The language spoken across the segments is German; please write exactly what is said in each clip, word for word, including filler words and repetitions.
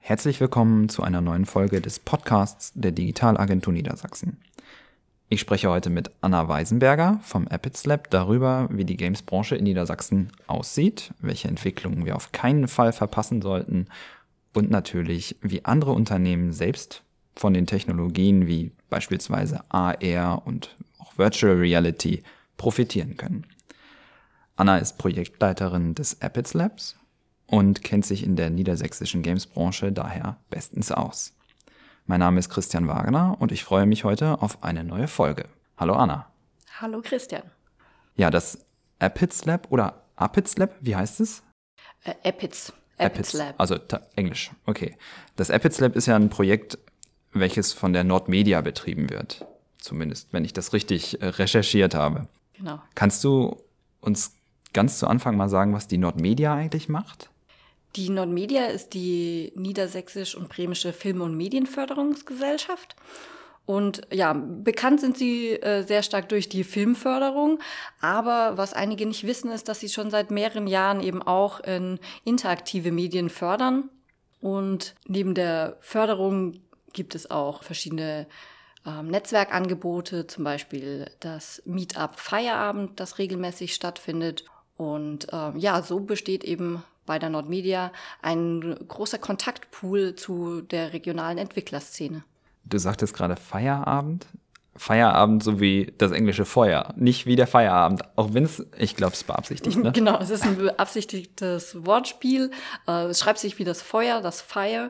Herzlich willkommen zu einer neuen Folge des Podcasts der Digitalagentur Niedersachsen. Ich spreche heute mit Anna Weisenberger vom Epitz Lab darüber, wie die Games-Branche in Niedersachsen aussieht, welche Entwicklungen wir auf keinen Fall verpassen sollten und natürlich, wie andere Unternehmen selbst von den Technologien wie beispielsweise A R und auch Virtual Reality profitieren können. Anna ist Projektleiterin des Epitz Labs und kennt sich in der niedersächsischen Games-Branche daher bestens aus. Mein Name ist Christian Wagner und ich freue mich heute auf eine neue Folge. Hallo Anna. Hallo Christian. Ja, das Epitz Lab oder Apitz Lab, wie heißt es? Äh, Epitz. Epitz Lab. Also ta- Englisch, okay. Das Epitz Lab ist ja ein Projekt, welches von der Nordmedia betrieben wird. Zumindest, wenn ich das richtig äh, recherchiert habe. Genau. Kannst du uns ganz zu Anfang mal sagen, was die Nordmedia eigentlich macht? Die Nordmedia ist die niedersächsisch- und bremische Film- und Medienförderungsgesellschaft. Und ja, bekannt sind sie äh, sehr stark durch die Filmförderung. Aber was einige nicht wissen, ist, dass sie schon seit mehreren Jahren eben auch in interaktive Medien fördern. Und neben der Förderung gibt es auch verschiedene ähm, Netzwerkangebote, zum Beispiel das Meetup Feierabend, das regelmäßig stattfindet. Und ähm, ja, so besteht eben bei der Nordmedia ein großer Kontaktpool zu der regionalen Entwicklerszene. Du sagtest gerade Feierabend. Feierabend so wie das englische Feuer, nicht wie der Feierabend, auch wenn es, ich glaube, es ist beabsichtigt, ne? Genau, es ist ein beabsichtigtes Wortspiel. Äh, es schreibt sich wie das Feuer, das Fire.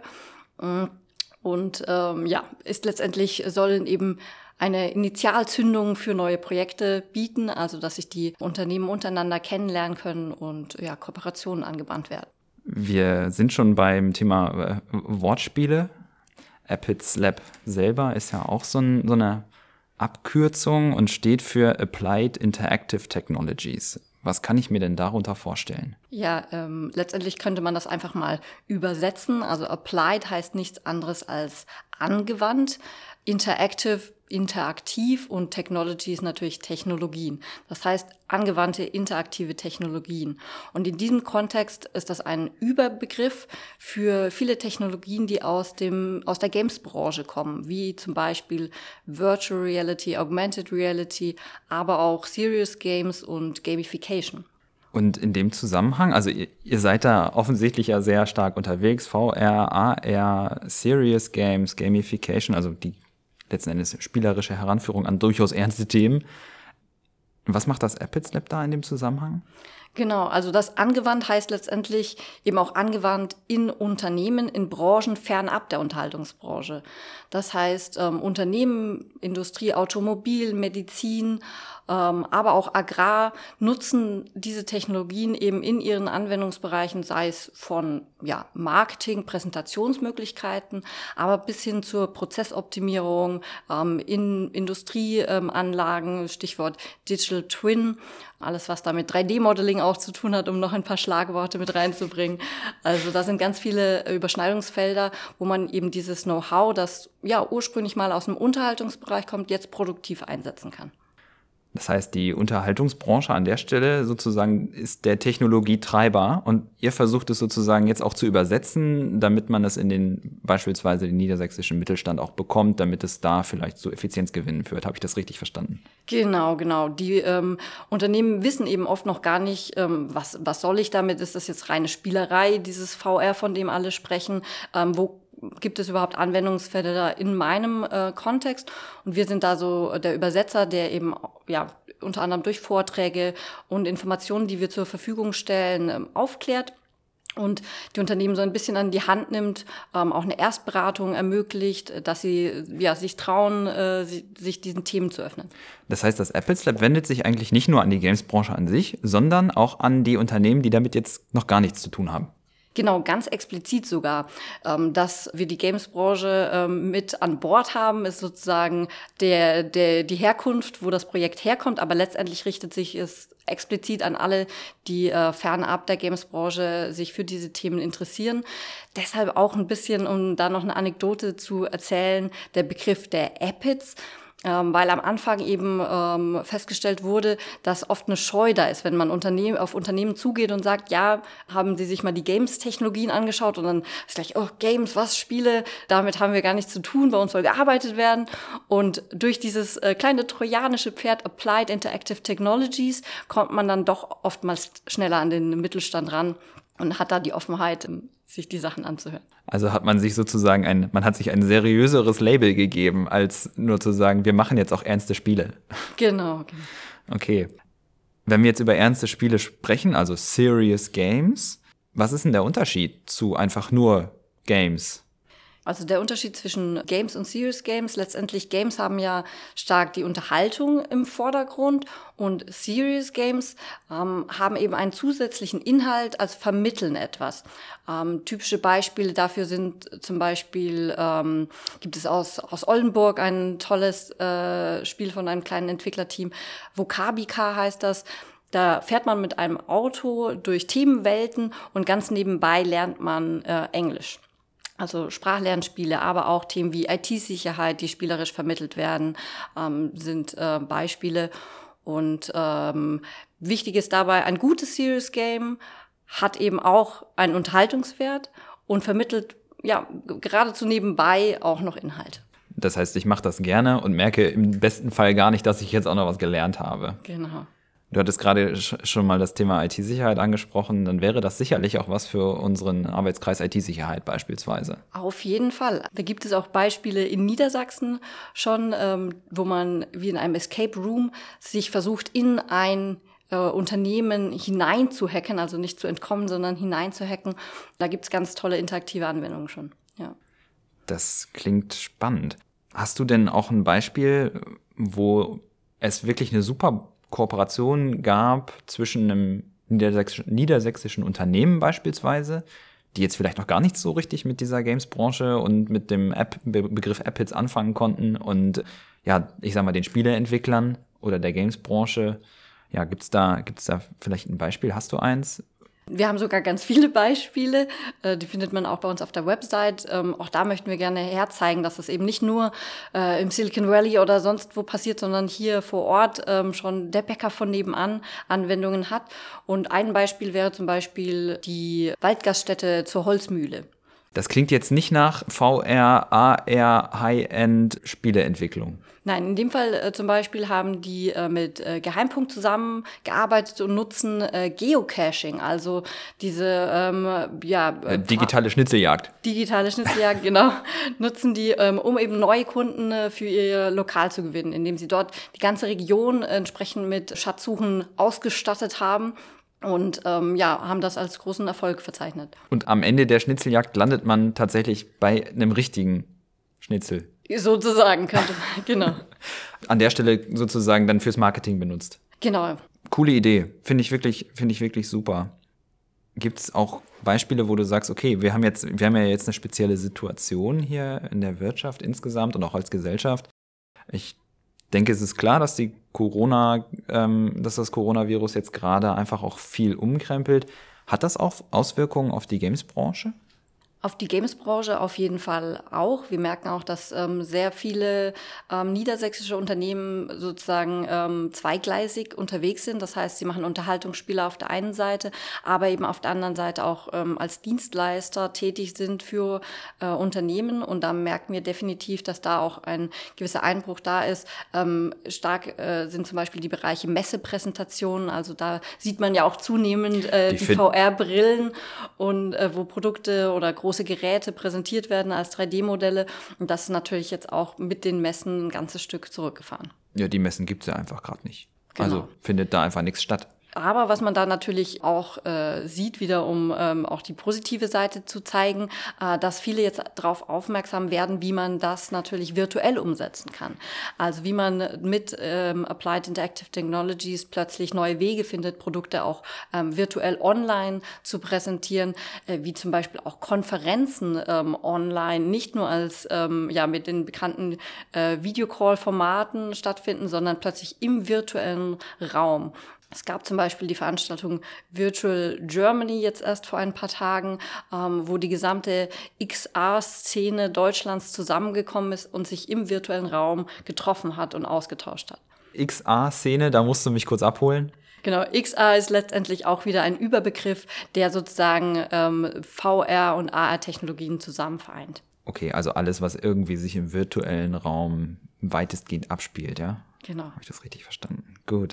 Und ähm, ja, ist letztendlich, sollen eben eine Initialzündung für neue Projekte bieten, also dass sich die Unternehmen untereinander kennenlernen können und ja, Kooperationen angebahnt werden. Wir sind schon beim Thema äh, Wortspiele. Epitz Lab selber ist ja auch so, ein, so eine Abkürzung und steht für Applied Interactive Technologies. Was kann ich mir denn darunter vorstellen? Ja, ähm, letztendlich könnte man das einfach mal übersetzen. Also applied heißt nichts anderes als angewandt. Interactive, interaktiv und Technology ist natürlich Technologien. Das heißt angewandte interaktive Technologien. Und in diesem Kontext ist das ein Überbegriff für viele Technologien, die aus dem aus der Games-Branche kommen, wie zum Beispiel Virtual Reality, Augmented Reality, aber auch Serious Games und Gamification. Und in dem Zusammenhang, also ihr, ihr seid da offensichtlich ja sehr stark unterwegs, V R, A R, Serious Games, Gamification, also die letzten Endes spielerische Heranführung an durchaus ernste Themen. Was macht das Epitz Lab da in dem Zusammenhang? Genau, also das angewandt heißt letztendlich eben auch angewandt in Unternehmen, in Branchen fernab der Unterhaltungsbranche. Das heißt, ähm, Unternehmen, Industrie, Automobil, Medizin, ähm, aber auch Agrar nutzen diese Technologien eben in ihren Anwendungsbereichen, sei es von ja, Marketing, Präsentationsmöglichkeiten, aber bis hin zur Prozessoptimierung ähm, in Industrieanlagen, ähm, Stichwort Digital Twin, alles was da mit drei D-Modeling auch zu tun hat, um noch ein paar Schlagworte mit reinzubringen. Also da sind ganz viele Überschneidungsfelder, wo man eben dieses Know-how, das ja ursprünglich mal aus dem Unterhaltungsbereich kommt, jetzt produktiv einsetzen kann. Das heißt, die Unterhaltungsbranche an der Stelle sozusagen ist der Technologietreiber und ihr versucht es sozusagen jetzt auch zu übersetzen, damit man es in den beispielsweise den niedersächsischen Mittelstand auch bekommt, damit es da vielleicht zu Effizienzgewinnen führt. Habe ich das richtig verstanden? Genau, genau. Die ähm, Unternehmen wissen eben oft noch gar nicht, ähm, was, was soll ich damit? Ist das jetzt reine Spielerei, dieses V R, von dem alle sprechen? Ähm, wo gibt es überhaupt Anwendungsfälle da in meinem äh, Kontext? Und wir sind da so der Übersetzer, der eben ja unter anderem durch Vorträge und Informationen, die wir zur Verfügung stellen, ähm, aufklärt und die Unternehmen so ein bisschen an die Hand nimmt, ähm, auch eine Erstberatung ermöglicht, dass sie ja sich trauen, äh, sich diesen Themen zu öffnen. Das heißt, das Epitz Lab wendet sich eigentlich nicht nur an die Games-Branche an sich, sondern auch an die Unternehmen, die damit jetzt noch gar nichts zu tun haben. Genau, ganz explizit sogar. Ähm, dass wir die Games-Branche ähm, mit an Bord haben, ist sozusagen der, der, die Herkunft, wo das Projekt herkommt. Aber letztendlich richtet sich es explizit an alle, die äh, fernab der Games-Branche sich für diese Themen interessieren. Deshalb auch ein bisschen, um da noch eine Anekdote zu erzählen, der Begriff der Epitz. ähm, weil am Anfang eben ähm, festgestellt wurde, dass oft eine Scheu da ist, wenn man Unternehmen, auf Unternehmen zugeht und sagt, ja, haben Sie sich mal die Games-Technologien angeschaut und dann ist gleich, oh, Games, was, Spiele, damit haben wir gar nichts zu tun, bei uns soll gearbeitet werden. Und durch dieses äh, kleine trojanische Pferd Applied Interactive Technologies kommt man dann doch oftmals schneller an den Mittelstand ran und hat da die Offenheit, sich die Sachen anzuhören. Also hat man sich sozusagen ein, man hat sich ein seriöseres Label gegeben, als nur zu sagen, wir machen jetzt auch ernste Spiele. Genau. genau. Okay. Wenn wir jetzt über ernste Spiele sprechen, also Serious Games, was ist denn der Unterschied zu einfach nur Games? Also der Unterschied zwischen Games und Serious Games, letztendlich Games haben ja stark die Unterhaltung im Vordergrund und Serious Games ähm, haben eben einen zusätzlichen Inhalt, also vermitteln etwas. Ähm, typische Beispiele dafür sind zum Beispiel, ähm, gibt es aus, aus Oldenburg ein tolles äh, Spiel von einem kleinen Entwicklerteam, Vocabika heißt das. Da fährt man mit einem Auto durch Themenwelten und ganz nebenbei lernt man äh, Englisch. Also Sprachlernspiele, aber auch Themen wie I T-Sicherheit, die spielerisch vermittelt werden, ähm, sind äh, Beispiele. Und ähm, wichtig ist dabei, ein gutes Serious Game hat eben auch einen Unterhaltungswert und vermittelt ja geradezu nebenbei auch noch Inhalt. Das heißt, ich mache das gerne und merke im besten Fall gar nicht, dass ich jetzt auch noch was gelernt habe. Genau. Du hattest gerade schon mal das Thema I T-Sicherheit angesprochen, dann wäre das sicherlich auch was für unseren Arbeitskreis I T-Sicherheit beispielsweise. Auf jeden Fall. Da gibt es auch Beispiele in Niedersachsen schon, ähm, wo man wie in einem Escape Room sich versucht, in ein äh, Unternehmen hinein zu hacken, also nicht zu entkommen, sondern hinein zu hacken. Da gibt es ganz tolle interaktive Anwendungen schon. Ja. Das klingt spannend. Hast du denn auch ein Beispiel, wo es wirklich eine super Kooperation gab zwischen einem niedersächsischen, niedersächsischen Unternehmen beispielsweise, die jetzt vielleicht noch gar nicht so richtig mit dieser Games-Branche und mit dem App, Begriff App-Hits anfangen konnten und ja, ich sag mal, den Spieleentwicklern oder der Games-Branche. Ja, gibt's da, gibt's da vielleicht ein Beispiel? Hast du eins? Wir haben sogar ganz viele Beispiele, äh, die findet man auch bei uns auf der Website. Ähm, auch da möchten wir gerne herzeigen, dass es eben nicht nur äh, im Silicon Valley oder sonst wo passiert, sondern hier vor Ort ähm, schon der Bäcker von nebenan Anwendungen hat. Und ein Beispiel wäre zum Beispiel die Waldgaststätte zur Holzmühle. Das klingt jetzt nicht nach V R, A R, High-End-Spieleentwicklung. Nein, in dem Fall äh, zum Beispiel haben die äh, mit äh, Geheimpunkt zusammengearbeitet und nutzen äh, Geocaching, also diese ähm, ja äh, digitale Schnitzeljagd. Digitale Schnitzeljagd, genau, nutzen die, ähm, um eben neue Kunden äh, für ihr Lokal zu gewinnen, indem sie dort die ganze Region äh, entsprechend mit Schatzsuchen ausgestattet haben. Und ähm, ja, haben das als großen Erfolg verzeichnet. Und am Ende der Schnitzeljagd landet man tatsächlich bei einem richtigen Schnitzel. Sozusagen könnte man, genau. An der Stelle sozusagen dann fürs Marketing benutzt. Genau. Coole Idee. Finde ich wirklich, finde ich wirklich super. Gibt es auch Beispiele, wo du sagst, okay, wir haben jetzt, wir haben ja jetzt eine spezielle Situation hier in der Wirtschaft insgesamt und auch als Gesellschaft. Ich denke, es ist klar, dass die Corona, ähm, dass das Coronavirus jetzt gerade einfach auch viel umkrempelt. Hat das auch Auswirkungen auf die Games-Branche? Auf die Games-Branche auf jeden Fall auch. Wir merken auch, dass ähm, sehr viele ähm, niedersächsische Unternehmen sozusagen ähm, zweigleisig unterwegs sind. Das heißt, sie machen Unterhaltungsspiele auf der einen Seite, aber eben auf der anderen Seite auch ähm, als Dienstleister tätig sind für äh, Unternehmen. Und da merken wir definitiv, dass da auch ein gewisser Einbruch da ist. Ähm, stark äh, sind zum Beispiel die Bereiche Messepräsentationen. Also da sieht man ja auch zunehmend äh, die V R-Brillen und äh, wo Produkte oder große Geräte präsentiert werden als drei D Modelle. Und das ist natürlich jetzt auch mit den Messen ein ganzes Stück zurückgefahren. Ja, die Messen gibt es ja einfach gerade nicht. Genau. Also findet da einfach nichts statt. Aber was man da natürlich auch äh, sieht, wieder um ähm, auch die positive Seite zu zeigen, äh, dass viele jetzt darauf aufmerksam werden, wie man das natürlich virtuell umsetzen kann. Also wie man mit ähm, Applied Interactive Technologies plötzlich neue Wege findet, Produkte auch ähm, virtuell online zu präsentieren, äh, wie zum Beispiel auch Konferenzen ähm, online, nicht nur als ähm, ja mit den bekannten äh, Videocall-Formaten stattfinden, sondern plötzlich im virtuellen Raum. Es gab zum Beispiel die Veranstaltung Virtual Germany jetzt erst vor ein paar Tagen, ähm, wo die gesamte X R-Szene Deutschlands zusammengekommen ist und sich im virtuellen Raum getroffen hat und ausgetauscht hat. X R-Szene, da musst du mich kurz abholen. Genau, X R ist letztendlich auch wieder ein Überbegriff, der sozusagen ähm, V R und A R-Technologien zusammen vereint. Okay, also alles, was irgendwie sich im virtuellen Raum weitestgehend abspielt, ja? Genau. Habe ich das richtig verstanden? Gut.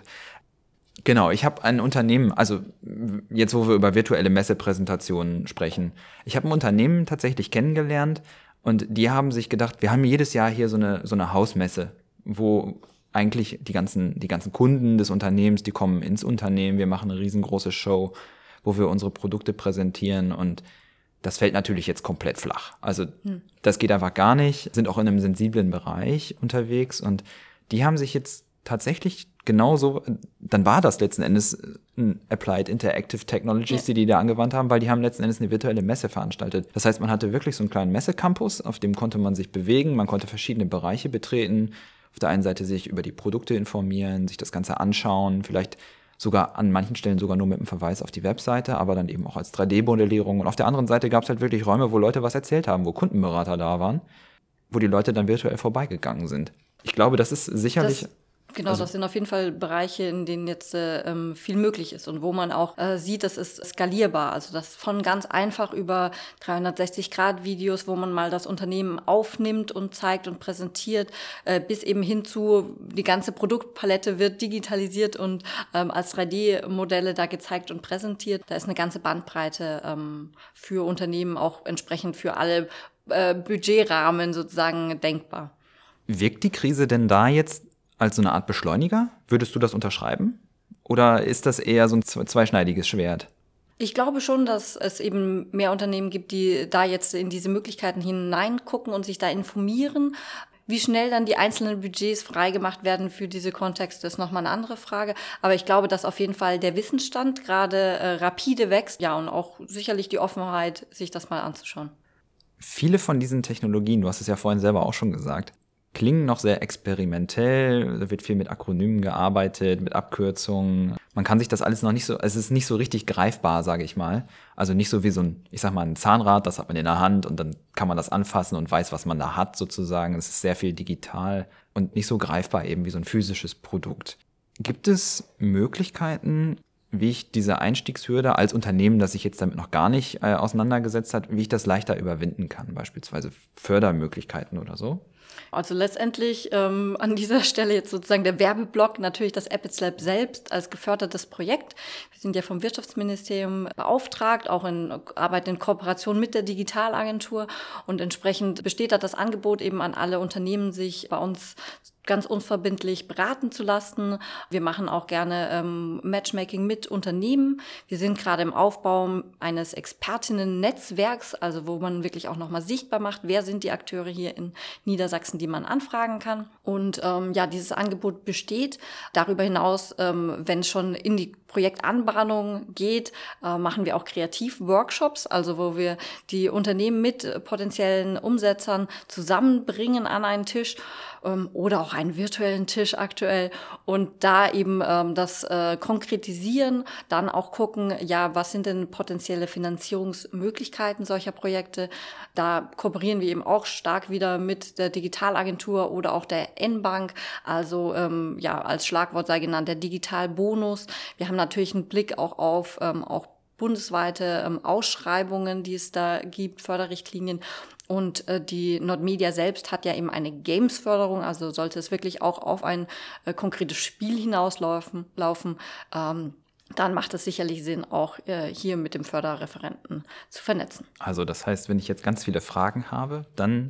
Genau, ich habe ein Unternehmen, also jetzt, wo wir über virtuelle Messepräsentationen sprechen, ich habe ein Unternehmen tatsächlich kennengelernt und die haben sich gedacht, wir haben jedes Jahr hier so eine, so eine Hausmesse, wo eigentlich die ganzen, die ganzen Kunden des Unternehmens, die kommen ins Unternehmen, wir machen eine riesengroße Show, wo wir unsere Produkte präsentieren und das fällt natürlich jetzt komplett flach. Also hm. das geht einfach gar nicht, sind auch in einem sensiblen Bereich unterwegs und die haben sich jetzt tatsächlich genauso, dann war das letzten Endes ein Applied Interactive Technologies, ja. die die da angewandt haben, weil die haben letzten Endes eine virtuelle Messe veranstaltet. Das heißt, man hatte wirklich so einen kleinen Messecampus, auf dem konnte man sich bewegen, man konnte verschiedene Bereiche betreten, auf der einen Seite sich über die Produkte informieren, sich das Ganze anschauen, vielleicht sogar an manchen Stellen sogar nur mit einem Verweis auf die Webseite, aber dann eben auch als drei D-Modellierung. Und auf der anderen Seite gab es halt wirklich Räume, wo Leute was erzählt haben, wo Kundenberater da waren, wo die Leute dann virtuell vorbeigegangen sind. Ich glaube, das ist sicherlich... Das Genau, also, das sind auf jeden Fall Bereiche, in denen jetzt äh, viel möglich ist und wo man auch äh, sieht, das ist skalierbar. Also das von ganz einfach über dreihundertsechzig Grad Videos, wo man mal das Unternehmen aufnimmt und zeigt und präsentiert, äh, bis eben hin zu, die ganze Produktpalette wird digitalisiert und ähm, als drei D-Modelle da gezeigt und präsentiert. Da ist eine ganze Bandbreite ähm, für Unternehmen auch entsprechend für alle äh, Budgetrahmen sozusagen denkbar. Wirkt die Krise denn da jetzt als so eine Art Beschleuniger? Würdest du das unterschreiben? Oder ist das eher so ein zweischneidiges Schwert? Ich glaube schon, dass es eben mehr Unternehmen gibt, die da jetzt in diese Möglichkeiten hineingucken und sich da informieren. Wie schnell dann die einzelnen Budgets freigemacht werden für diese Kontexte, ist nochmal eine andere Frage. Aber ich glaube, dass auf jeden Fall der Wissensstand gerade äh, rapide wächst. Ja, und auch sicherlich die Offenheit, sich das mal anzuschauen. Viele von diesen Technologien, du hast es ja vorhin selber auch schon gesagt, klingen noch sehr experimentell, da wird viel mit Akronymen gearbeitet, mit Abkürzungen. Man kann sich das alles noch nicht so, es ist nicht so richtig greifbar, sage ich mal. Also nicht so wie so ein, ich sag mal, ein Zahnrad, das hat man in der Hand und dann kann man das anfassen und weiß, was man da hat sozusagen. Es ist sehr viel digital und nicht so greifbar eben wie so ein physisches Produkt. Gibt es Möglichkeiten, wie ich diese Einstiegshürde als Unternehmen, das sich jetzt damit noch gar nicht äh, auseinandergesetzt hat, wie ich das leichter überwinden kann, beispielsweise Fördermöglichkeiten oder so? Also letztendlich ähm, an dieser Stelle jetzt sozusagen der Werbeblock, natürlich das Epitz Lab selbst als gefördertes Projekt. Wir sind ja vom Wirtschaftsministerium beauftragt, auch in Arbeit in Kooperation mit der Digitalagentur und entsprechend besteht da das Angebot eben an alle Unternehmen, sich bei uns ganz unverbindlich beraten zu lassen. Wir machen auch gerne ähm, Matchmaking mit Unternehmen. Wir sind gerade im Aufbau eines Expertinnen-Netzwerks, also wo man wirklich auch nochmal sichtbar macht, wer sind die Akteure hier in Niedersachsen, die man anfragen kann. Und ähm, ja, dieses Angebot besteht. Darüber hinaus, ähm, wenn es schon in die Projektanbahnung geht, äh, machen wir auch Kreativ-Workshops, also wo wir die Unternehmen mit äh, potenziellen Umsetzern zusammenbringen an einen Tisch ähm, oder auch einen virtuellen Tisch aktuell und da eben ähm, das äh, konkretisieren, dann auch gucken, ja, was sind denn potenzielle Finanzierungsmöglichkeiten solcher Projekte. Da kooperieren wir eben auch stark wieder mit der Digitalagentur oder auch der N-Bank, also ähm, ja, als Schlagwort sei genannt der Digitalbonus. Wir haben natürlich einen Blick auch auf ähm, auch bundesweite ähm, Ausschreibungen, die es da gibt, Förderrichtlinien. Und äh, die Nordmedia selbst hat ja eben eine Games-Förderung, also sollte es wirklich auch auf ein äh, konkretes Spiel hinauslaufen, laufen, ähm, dann macht es sicherlich Sinn, auch äh, hier mit dem Förderreferenten zu vernetzen. Also das heißt, wenn ich jetzt ganz viele Fragen habe, dann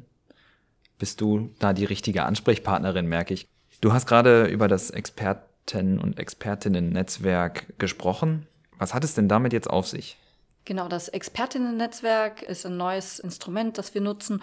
bist du da die richtige Ansprechpartnerin, merke ich. Du hast gerade über das Experten- und Expertinnen-Netzwerk gesprochen. Was hat es denn damit jetzt auf sich? Genau, das Expertinnen-Netzwerk ist ein neues Instrument, das wir nutzen,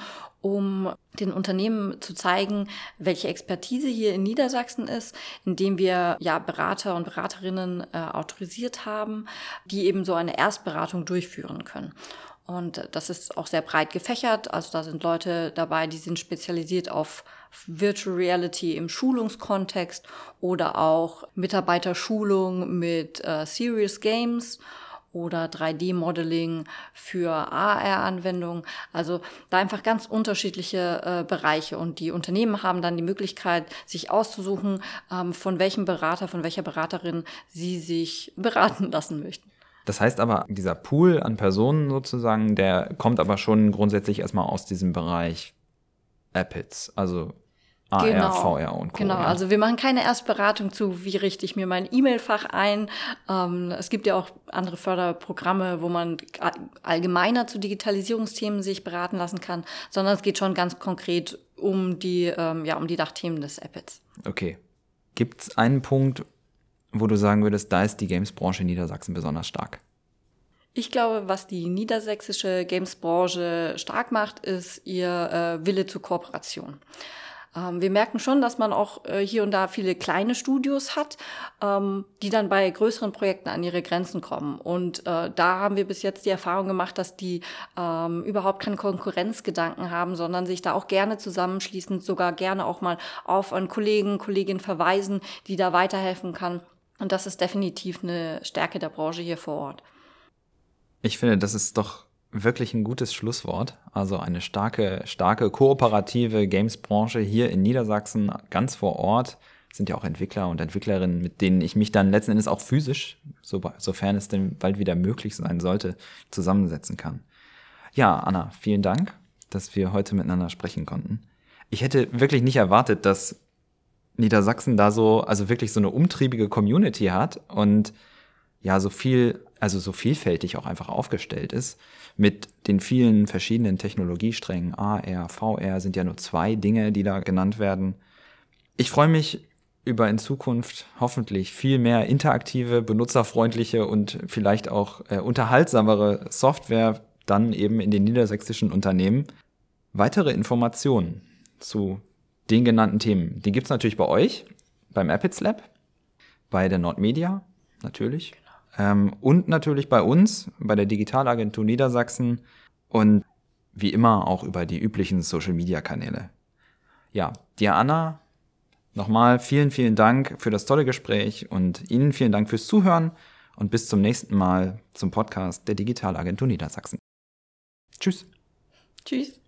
um den Unternehmen zu zeigen, welche Expertise hier in Niedersachsen ist, indem wir ja Berater und Beraterinnen äh, autorisiert haben, die eben so eine Erstberatung durchführen können. Und das ist auch sehr breit gefächert. Also da sind Leute dabei, die sind spezialisiert auf Virtual Reality im Schulungskontext oder auch Mitarbeiterschulung mit äh, Serious Games oder drei D Modeling für A R-Anwendungen. Also da einfach ganz unterschiedliche äh, Bereiche. Und die Unternehmen haben dann die Möglichkeit, sich auszusuchen, ähm, von welchem Berater, von welcher Beraterin sie sich beraten lassen möchten. Das heißt aber, dieser Pool an Personen sozusagen, der kommt aber schon grundsätzlich erstmal aus diesem Bereich Appits, also A R, Genau, V R und Co. Genau, ja. also wir machen keine Erstberatung zu, wie richte ich mir mein E-Mail-Fach ein. Ähm, es gibt ja auch andere Förderprogramme, wo man allgemeiner zu Digitalisierungsthemen sich beraten lassen kann, sondern es geht schon ganz konkret um die, ähm, ja, um die Dachthemen des Appits. Okay. Gibt es einen Punkt, wo du sagen würdest, da ist die Games-Branche in Niedersachsen besonders stark? Ich glaube, was die niedersächsische Games-Branche stark macht, ist ihr äh, Wille zur Kooperation. Ähm, wir merken schon, dass man auch äh, hier und da viele kleine Studios hat, ähm, die dann bei größeren Projekten an ihre Grenzen kommen. Und äh, da haben wir bis jetzt die Erfahrung gemacht, dass die ähm, überhaupt keine Konkurrenzgedanken haben, sondern sich da auch gerne zusammenschließen, sogar gerne auch mal auf einen Kollegen, Kollegin verweisen, die da weiterhelfen kann. Und das ist definitiv eine Stärke der Branche hier vor Ort. Ich finde, das ist doch wirklich ein gutes Schlusswort. Also eine starke, starke kooperative Games-Branche hier in Niedersachsen, ganz vor Ort. Sind ja auch Entwickler und Entwicklerinnen, mit denen ich mich dann letzten Endes auch physisch, so, sofern es denn bald wieder möglich sein sollte, zusammensetzen kann. Ja, Anna, vielen Dank, dass wir heute miteinander sprechen konnten. Ich hätte wirklich nicht erwartet, dass Niedersachsen da so, also wirklich so eine umtriebige Community hat und ja, so viel, also so vielfältig auch einfach aufgestellt ist. Mit den vielen verschiedenen Technologiesträngen, A R, V R, sind ja nur zwei Dinge, die da genannt werden. Ich freue mich über in Zukunft hoffentlich viel mehr interaktive, benutzerfreundliche und vielleicht auch äh, unterhaltsamere Software dann eben in den niedersächsischen Unternehmen. Weitere Informationen zu den genannten Themen, die gibt es natürlich bei euch, beim Appits Lab, bei der Nordmedia natürlich. Ähm, und natürlich bei uns, bei der Digitalagentur Niedersachsen und wie immer auch über die üblichen Social-Media-Kanäle. Ja, dir Anna, nochmal vielen, vielen Dank für das tolle Gespräch und Ihnen vielen Dank fürs Zuhören und bis zum nächsten Mal zum Podcast der Digitalagentur Niedersachsen. Tschüss. Tschüss.